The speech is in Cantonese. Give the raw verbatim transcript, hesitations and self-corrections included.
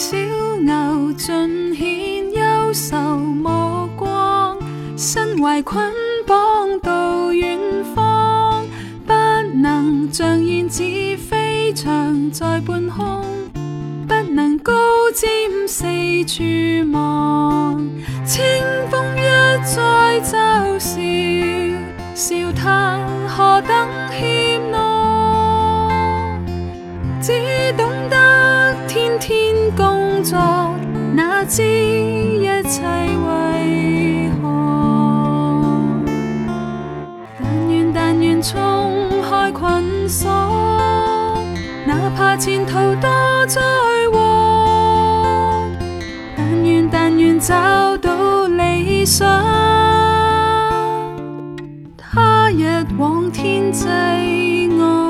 小牛盡顯憂愁目光，身懷捆綁到遠方，不能像燕子飛翔在半空，不能高瞻四處望。清風一再嘲笑，笑他何等怯懦，只懂得天天工作，哪知一切為何？但願但願衝開捆鎖，哪怕前途多災禍，但願但願找到理想，他日往天際外。